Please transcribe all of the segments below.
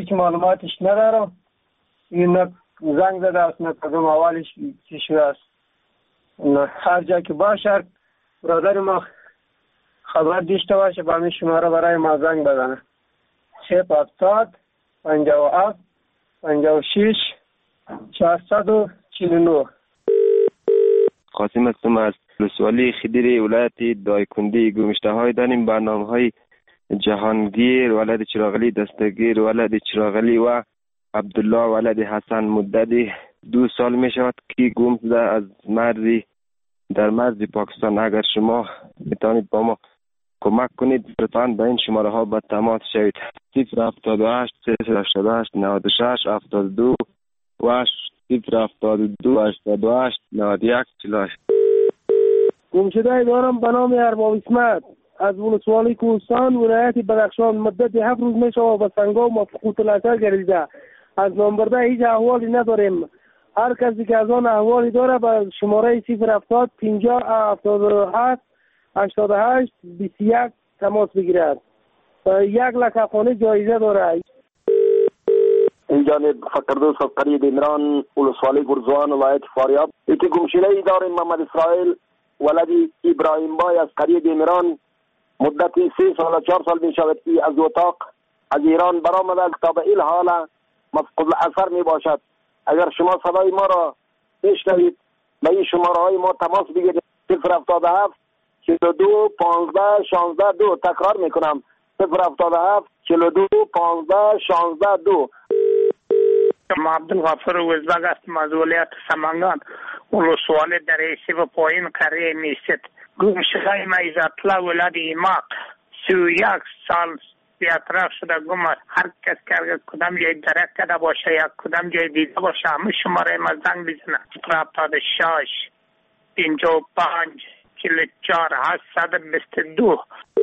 هیچ معلوماتش ندارم. این نه زنگ زده است نه کدوم اولش چی شده است. هر جا که باشه برادر ما خبر داشته باشه با همین شماره برای ما زنگ بزنه. 070 57 56 449. قاسم هستم از ولسوالی خدیر ولایت دایکنده. گمشته های داریم برنامه های جهانگیر ولد چراغلی دستگیر ولد چراغلی و عبدالله ولد حسن مددی 2 سال می شود که گم شده از مرزی در مرز پاکستان. اگر شما میتونید با ما کمک کنید لطفاً به این شماره ها با تماس شوید. 078 388 96 72 و 072 88 91 48. گمشده دارم به نام ارباب اسمت از ولسوالی کوهستان ولایت بدخشان. مدت 7 روز می شود به سنگا و مفقود الاثر گردیده. از نامبرده هیچ احوالی نداریم. هر کسی که از آن احوالی داره به شماره 070 50 77 88 21 تماس بگیرد. 1 لک افغانی جایزه داره. این جانب فقردوس از قریه عمران ولسوالی گرزوان ولایت فاریاب. یکی گمشده ای داریم محمد اسرائیل ولد ابراهیم بای از قریه عمران. مدت 3 سال و 4 سال می شود که از اتاق از ایران برآمده تا به این حال مفقود الاثر می باشد. اگر شما صدای ما را بشنوید به این شماره های ما تماس بگیرید. 077 42 15 16 2. تکرار میکنم 077 42 15 16 2. ما عبدالغفور وزبگ هستم از ولایت سمنگان ولسوالی دریسی و پایین قریه میست. گمشده ما عزت‌الله ولد ایماق 31 سال بی‌اطراف شده گم است. هر کس که کدام جای درک کرده باشه یا کدام جای دیده باشه همه شماره ما زنگ بزنه. 76 55 44 822.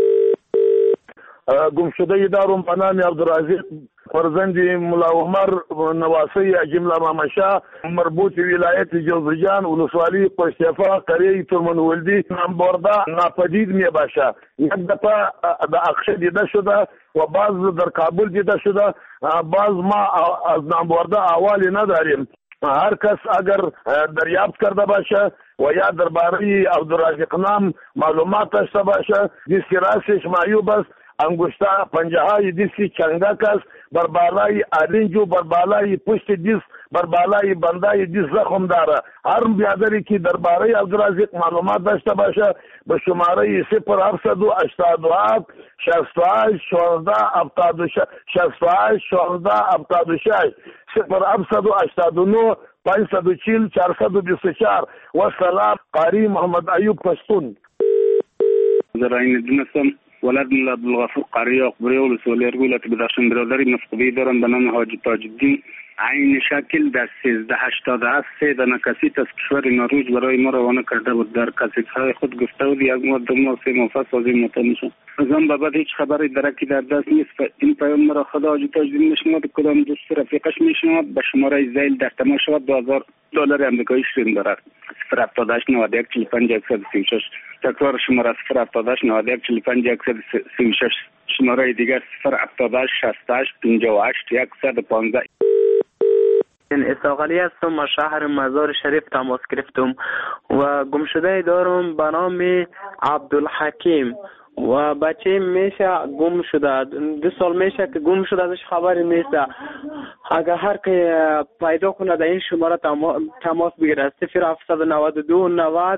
گمشده دارم به نام عبدالرزیق فرزند ملا عمر نواسی جمله مامشا مربوط ولایت جوزجان ولسوالی پشتفا قریه ترمنولدی نامبرده ناپدید می باشه. یک دفعه در اقشه دیده شده و بعض در کابل دیده شده. بعض ما از نامبرده احوالی نداریم. هر کس اگر دریافت کرده باشه و یا درباره عبدالرزیق نام معلومات داشته باشه دیسکی راستش معیوب است. انگشته پنجه های دیسکی چنگک است. بر بالای آرنجو بر بالای پشت دیس بر بالای بندای دیس زخم داره. هر بیادری که درباره عبدالرزیق معلومات داشته باشه به شماره 0787 68 16 76 68 16 76 0789 540 424. و سلام قاری محمد ایوب پشتون. زراین دونستم ولد ملا عبدالغفور قریه اقبری ولسوالی ولایت بدخشان. برادری مفقودی دارم به نام حاجی تاج الدین. عین شکل در 1387 3 دانه کسیت از کشور نروژ برای ما روانه کرده بود. در کسیت‌های خود گفته بود یک ماه 2 ماه 3 ماه سازی متنشون. از آن بعد هیچ خبری درکی در دست نیست. این پیام مرا خدا حاجی تاج الدین میشنود. کدام دوست رفیقش میشنود به شماره زیل در تماس شود $2000 آمریکایی شیرین دارد. 078 91 45 136. تکرار شماره 078 91 45 136. شماره دیگر 078 68 58 115. اساقلی هستم از شهر مزار شریف تماس گرفتم و گمشده دارم به نام عبدالحکیم و بچه میشه گم شده. 2 سال میشه که گم شده ازش خبری نیست. اگر هر که پیدا کنه در این شماره تماس بگیره 0792 90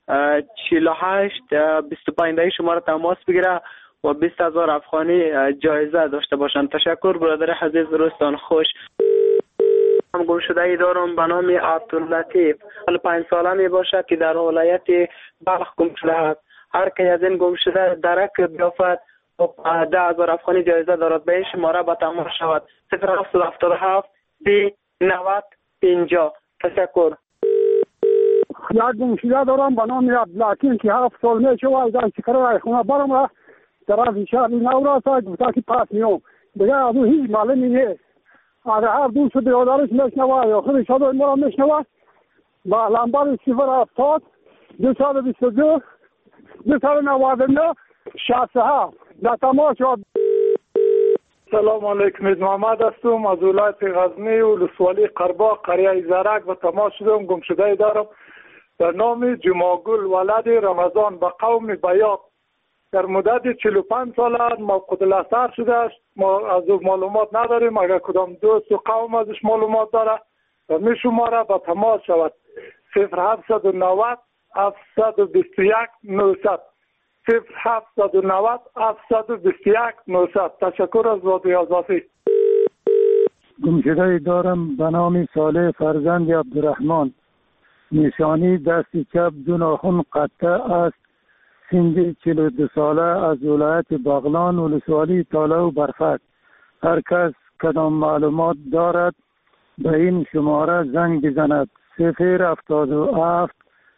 48 25 شماره تماس بگیره و 20000 افغانی جایزه داشته باشند. تشکر برادر عزیز. روزتان خوش. هم گمشده ای دارم به نام عبداللطیف 5 ساله می باشد که در ولایت بلخ گم شده است. هر که از این گمشده درک بیافت 10000 افغانی جایزه دارد. به این شماره با تماس شود 0777 30 90 50. تشکر. یک گمشده دارم به نام عبدالحکیم که 7 سال می شود در شکر خونه برم در شهر نوراس گفته که پس میام دیگه از اون هیچ معلومی نیست. اگر هر دوست برادرش میشنوه یا خودش صدای ما را میشنوه با لمبر 070 222 299 67 در تماس شد. سلام علیکم. محمد هستم از ولایت غزنی ولسوالی قرباق قریه زرک و تماس شدم. گمشده دارم به نام جماگل ولد رمضان به قوم بیاق در مدت 45 سال موقوت الاثر شده است. ما از او معلومات نداریم. اگر کدام دوست و قوم ازش معلومات داره و می شماره به تماس شود 0790 721 900 0790 721 900. تشکر از رادیو آزادی. گمشده دارم به نام صالح فرزند عبدالرحمن. نشانی دست چپ دو ناخن قطع است. سن 42 ساله از ولایت بغلان ولسوالی تاله و برفک. هر کس کدام معلومات دارد به این شماره زنگ بزند 077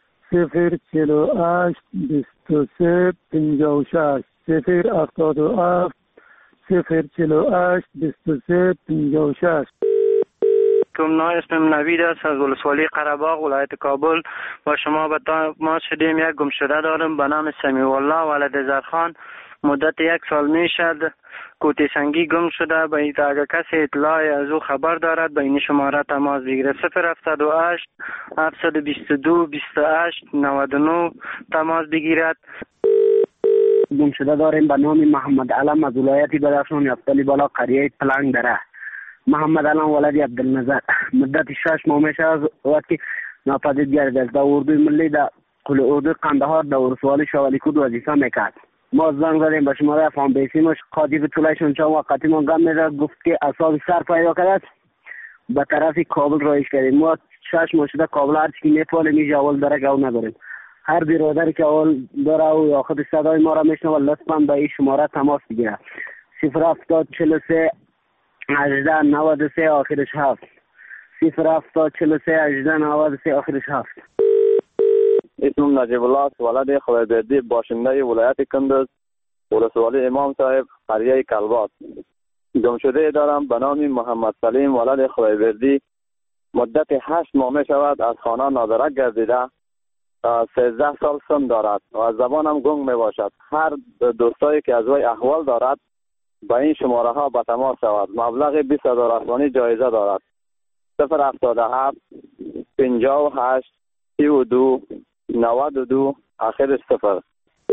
048 23 56 077 048 23 56. اسمم نوید است از ولسوالی قره‌باغ ولایت کابل. با شما به تماس شدیم. یک گمشده دارم به نام سمیع الله ولد زرخان. مدت 1 سال می شد کوتی سنگی گم شده. به این اگر کسی اطلاعی از او خبر دارد به این شماره تماس بگیرد 078 722 28 99 تماس بگیرد. گمشده داریم به نام محمد علم از ولایت بدخشان یفتلی بالا قریه پلنگ دره. محمد علم ولد عبدالنظر. مدت 6 ماه میشه از وقتی ناپدید گردید در اردوی ملی در کل اردوی قندهار در ولسوالی شوالیکود وظیفه میکرد. ما زنگ زدیم به شماره افغان بیسیمش قاضی به طولشون چند وقتی ما گم میره گفت که اصاب سر پیدا کرد به طرف کابل رایش کردیم. ما 6 ماه شده کابل هر چی میتوانیم میشه اول درک او نداریم. هر برادری که اول داره او یا خود صدای ما را میشنه و لطفا به این شماره تماس بگیره 07043 18 93 آخرش 7 07043 18 93 آخرش 7. اسمم نجیب الله است ولد خدایبردی باشنده ولایت کندز ولسوالی امام صاحب قریه کلبات. گمشده دارم به نام محمد سلیم ولد خدایبردی. مدت 8 ماه می شود از خانه نادرک گردیده. 13 سال سن دارد و از زبانم گنگ می باشد. هر دوستایی که از وی احوال دارد با این شماره ها به تماس شود. مبلغ 20,000 افغانی جایزه دارد 077 58 32 92 آخرش 0.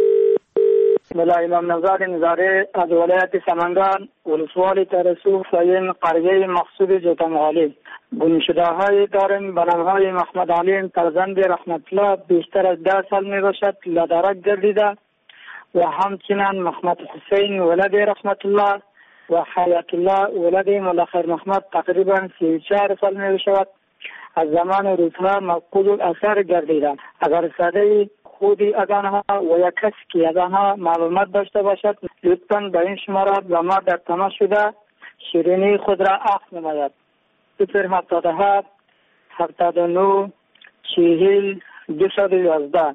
بسم الله. امام نزار نزاره از ولایت سمنگان ولسوالی ترسو فین قریه مقصود جوتنغالی. گمشده های داریم به نام های محمد علیم فرزند رحمت الله بیشتر از 10 سال می باشد لدرک گردیده و همچنین محمد حسین ولد رحمت الله و حیات الله ولد ملخر محمد تقریبا 34 سال می باشد از زمان روزها مفقود الاثر گردیده. اگر صدای خودی از آنها و یا کسی که از آنها معلومات داشته باشد لطفاً به این شماره با ما در تماس شده شیرینی خود را عفو نماید 077 79 40 211.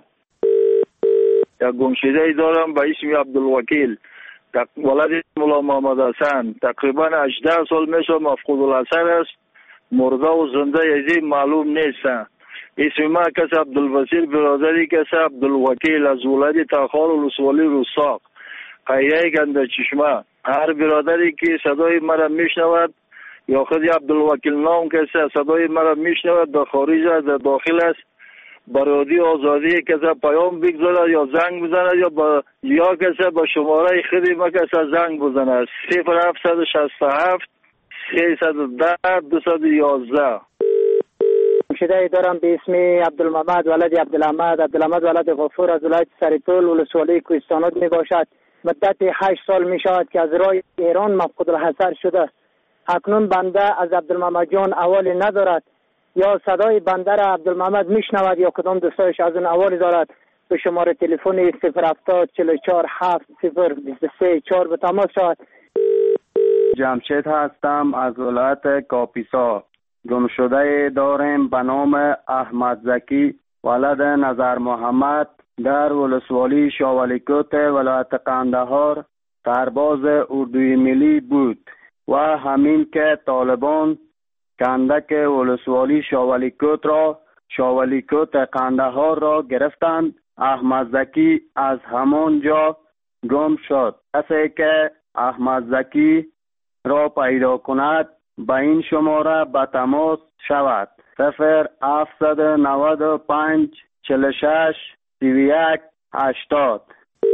یک گمشده دارم به اسم عبدالوکیل ولد مولا محمد حسن. تقریبا 18 سال میشه مفقود الاثر است. مرده و زنده یزی معلوم نیست. اسم ما کس عبدالبصیر برادری کس عبدالوکیل از ولایت تاخار ولسوالی رستاق قریه گنده چشمه. هر برادری که صدای مرا میشنود یا خود عبدالوکیل نام کسی صدای مرا میشنود در خارج است در داخل است برادی آزادی کسی پیام بگذارد یا زنگ بزند یا کسی با شماره خودی ما کسی زنگ بزند 0767 310 211. گمشده دارم به اسم عبدالمحمد ولد عبدالحمد ولد غفور از ولایت سریطول ولسوالی کوهستانات می باشد. مدت 8 سال می شود که از راه ایران مفقود الحصر شده. اکنون بنده از عبدالمحمد جان احوالی ندارد یا صدای بنده را عبدالمحمد میشنود یا کدام دوستایش از اون احوالی دارد به شماره تلفن 070 44 7 023 4 به تماس شود. جمشید هستم از ولایت کاپیسا. گمشده داریم به نام احمد زکی ولد نظر محمد در ولسوالی شاولیکوت ولایت قندهار سرباز اردوی ملی بود و همین که طالبان کندک ولسوالی شاولیکوت قندهار را گرفتند احمد زکی از همان جا گم شد. کسی که احمد زکی را پیدا کند به این شماره به تماس شود. 0795 46 31 80.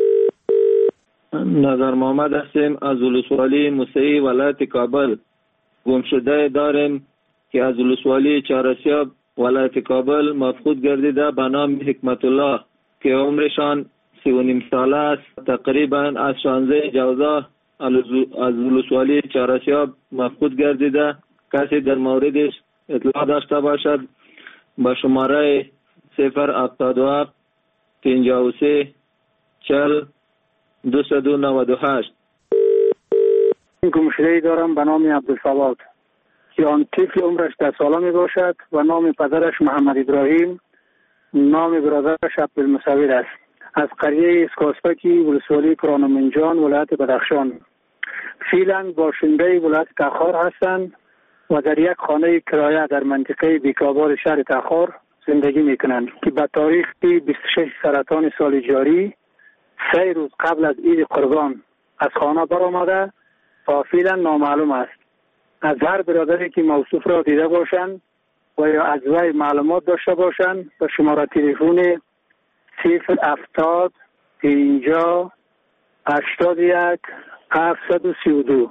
نظر محمد هستیم از ولسوالی موسعی ولایت کابل. گمشده داریم که از ولسوالی چهارسیاب ولایت کابل مفقود گردیده به نام حکمت الله که عمرشان 39 ساله است. تقریبا از 16 جوزا از ولسوالی چهارسیاب مفقود گردیده. کسی در موردش اطلاع داشته باشد با شماره 077 53 40 298. گمشده‌ای دارم به نام عبدالصواد که آن طفل عمرش 10 ساله می باشد و نام پدرش محمد ابراهیم، نام برادرش عبدالمصور است. از قریه اسکاسپکی ولسوالی کرانمنجان ولایت بدخشان. فعلا باشنده ولایت تخار هستند و در یک خانه کرایه در منطقه بیکابار شهر تخار زندگی می کنند که به تاریخ 26 سرطان سال جاری 3 روز قبل از عید قربان از خانه برآمده و فعلا نامعلوم است. از هر برادری که موصوف را دیده باشند و یا از وی معلومات داشته باشند به شماره تلفن 070 50 81 732.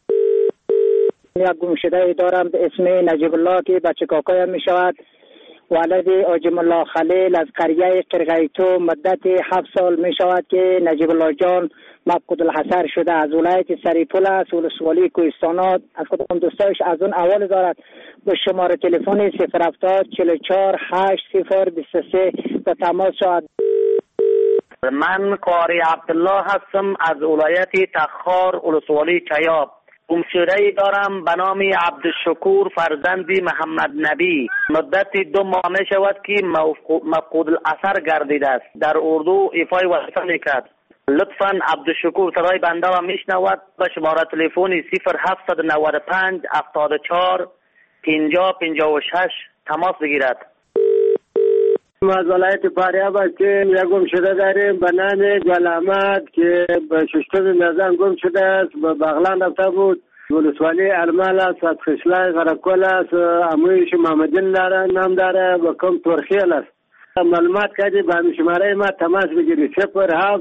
یک گمشده دارم به اسم نجیب الله که بچه کاکایم می شود. ولد آجم الله خلیل از قریه قرغیتو مدت 7 سال می شود که نجیب الله جان مفقود الحصر شده. از ولایت سریپول است، ولسوالی کوهستانات. از خودم دوستایش از اون اول دارد به شماره تلفن 070 44 8023 به تماس شد. من قاری عبدالله هستم از ولایت تخار ولسوالی چیاب. گمشده‌ای دارم به نام عبدالشکور فرزند محمد نبی. مدت 2 ماه می شود که مفقود الاثر گردیده است. در اردو ایفای وظیفه میکرد. لطفاً عبدالشکور صدای بنده را میشنود به شماره تلفن 0795 74 50 56 تماس بگیرد. از ولایت فاریاب هستیم. یک گمشده داریم به نام گل احمد که به 6 نظام گم شده است. به بغلان رفته بود. ولسوالی ارمل است، از خشلای غرقل است. امویش محمدین داره، نام داره و کم ترخیل است. معلومات کردی به همین شماره ما تماس بگیری 07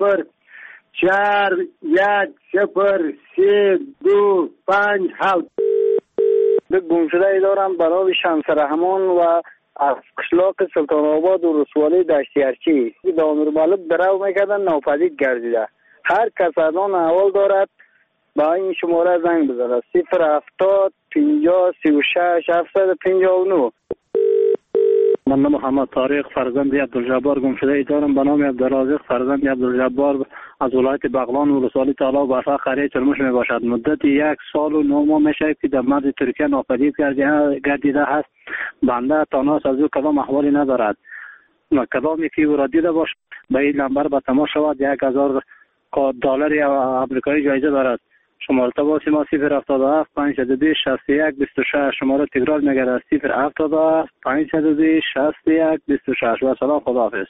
04 1 0 3 2 5 7. گمشده دارم به نام شمس رحمان و از قشلاق سلطان آباد و رسوالی دشتیارچی که دامیر بالب درو میکردن ناپدید گردیده. هر کس از آن احوال دارد با این شماره زنگ بزنه 070 50 36 759. من محمد طارق فرزند عبدالجبار گمشده دارم به نام عبدالرازق فرزند عبدالجبار از ولایت بغلان و ولسوالی طلا و بفا قریه چرموش می باشد. مدت 1 سال و 9 ماه میشه که در مرز ترکیه ناپدید گردیده است. بنده تاناس از او کدام احوالی ندارد و کدامی که او را دیده باشد به این نمبر به تماس شود. 1000 دلار آمریکایی جایزه دارد. شماره تماس ما 077 522 61 26. شماره تکرار میگردد 077 522 61 26. و سلام، خداحافظ.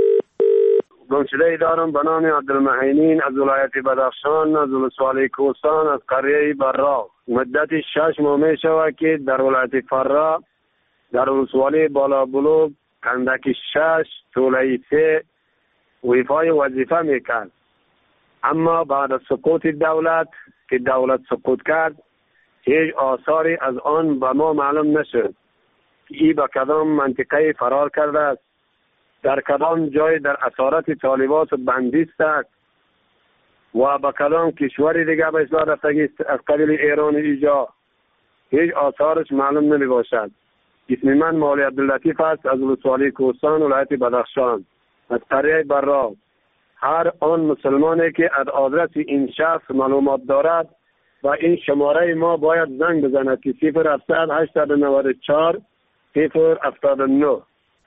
گمشده دارم به نام عبدالمعینین از ولایت بدخشان از ولسوالی کوهستان از قریه برا. مدت 6 ماه می شود که در ولایت فرا در ولسوالی بالا بلوغ کندک 6 توله 3 ویفای وظیفه میکرد. اما بعد از سقوط دولت که دولت سقوط کرد هیچ آثاری از آن به ما معلوم نشد که ای به کدام منطقه فرار کرده است، در کدام جای در اسارت طالبات بندیست است و به کدام کشوری دیگه به اصلاح رفتگی از قبیل ایران ایجا. هیچ آثارش معلوم نمی باشد. اسم من مولی عبداللطیف است از ولسوالی کوهستان ولایت بدخشان از قریه برا. هر آن مسلمانی که از آدرس این شخص معلومات دارد و این شماره ما باید زنگ بزند که 0700 894 079.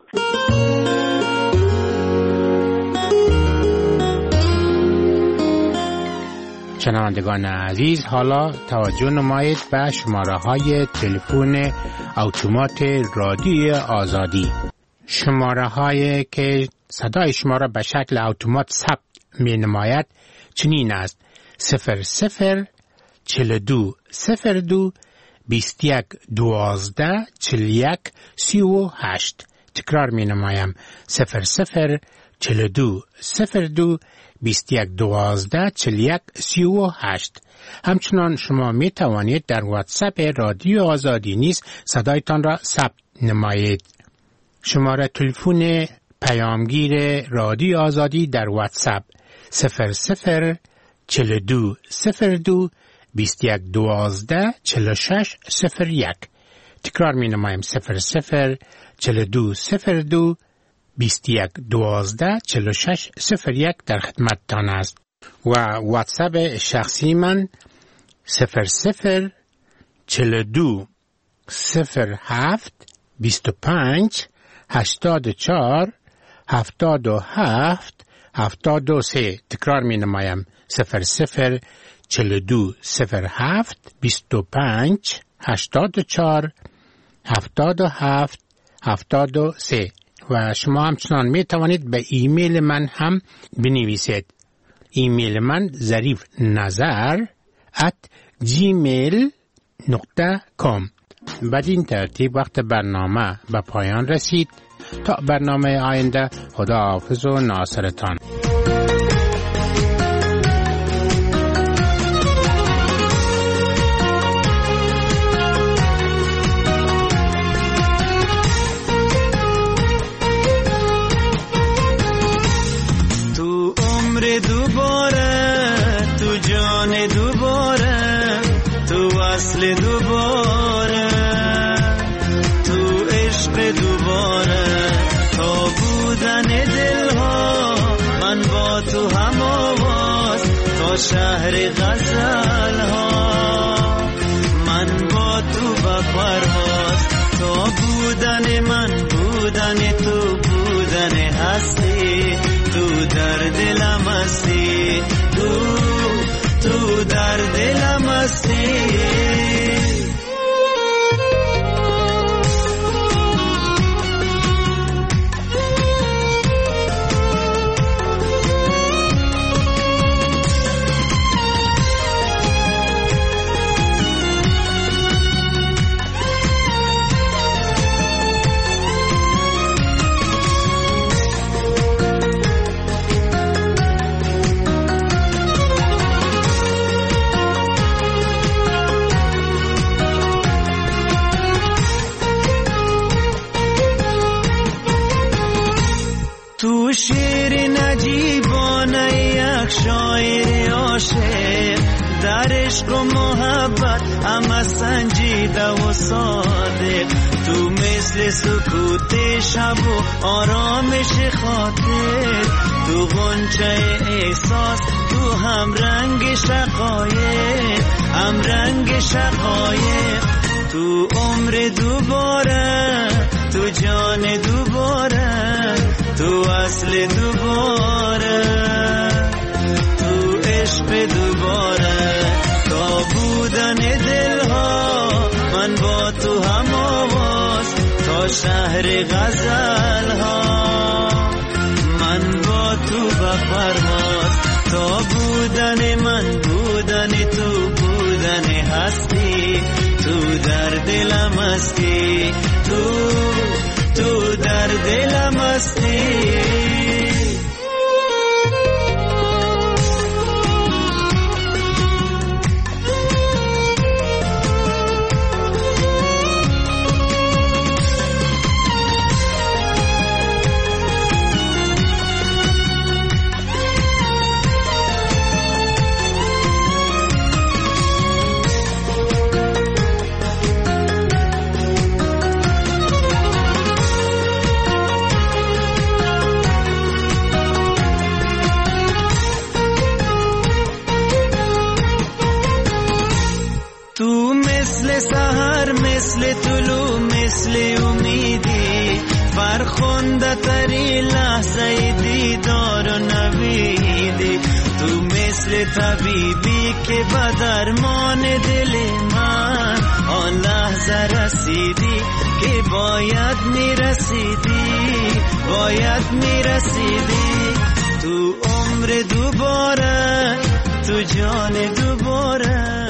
شنوندگان عزیز، حالا توجه نمایید به شماره های تلفن اتومات رادیوی آزادی. شماره هایی که صدای شما را به شکل اتومات ثبت می نماید چنین است: 00 42 02 21 12 41 38. تکرار می نمایم 00 42 02 21 12 41 38. همچنان شما می توانید در واتساپ رادیو آزادی نیز صدایتان را ثبت نمایید. شماره تلفن پیامگیر رادیو آزادی در واتساپ 00 42 02 21 12 46 01. تکرار می نمایم 00 42 02 21 12 46 01 در خدمت تان است. و واتساپ شخصی من 00 42 07 25 84 77 73. تکرار می نمایم 00 42 07 25 84 77 73. و شما همچنان می توانید به ایمیل من هم بنویسید. ایمیل من zarifnazar@gmail.com. بدین ترتیب وقت برنامه به پایان رسید. تا برنامه آینده، خدا حافظ و ناصرتان. شهر غزل ها من با تو با پرواز، تو بودن من بودن تو بودن هستی، تو در دلم هستی، تو در دلم هستی. تو شعر نجیبانه یک شاعر عاشق، در عشق و محبت همه سنجیده و صادق، تو مثل سکوت شب و آرامش خاطر، تو غنچه احساس، تو هم رنگ شقایق، هم رنگ شقایق، تو عمر دوباره، تو جان دوباره، تو اصل دوباره، تو عشق دوباره، تا بودن دلها من با تو هم آواز، تا شهر غزل ها من با تو به پرواز، تا بودن من بودن تو بودن هستی، تو در دلم هستی، تو در دلم هستی. مثل طلوع مثل امیدی، فرخنده تری لحظه دیدار و نویدی، تو مثل طبیبی که به درمان دل من آن لحظه رسیدی که باید میرسیدی، باید میرسیدی، تو عمر دوباره، تو جان دوباره،